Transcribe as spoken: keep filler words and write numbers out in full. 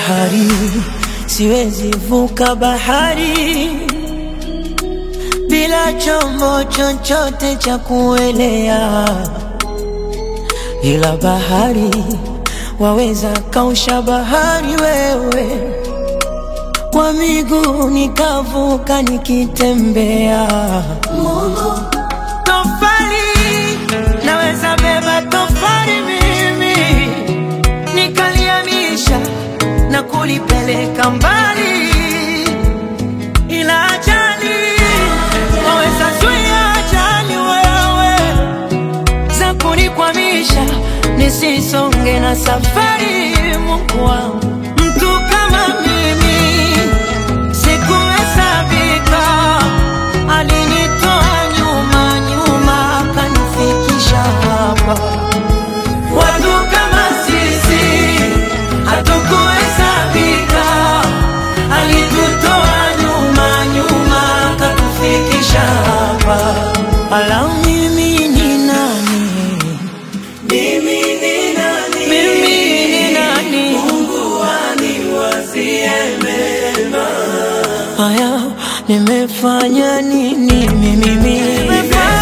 bahari, siwezi vuka bahari bila chombo chochote cha kuelea. Ila bahari waweza kausha bahari wewe, kwa miguu nikavuka nikitembea. Mungu tofali, naweza beba tofali mimi nikaliamisha na kulipeleka mbali. Ila ajali waweza zuia ajali wewe, za kunikwamisha nisisonge na safari. Mungu wangu, mtu kama mimi sikuhesabika, alinitoa nyuma nyuma akanifikisha hapa. Watu kama sisi hatukuhesabika, alitutoa nyuma nyuma akatufikisha hapa. Ala, mimi ni nani? Mimi ni nani? Mimi ni nani? Mungu aniwazie mema. Haya, nimefanya nini mimi? Nimefanya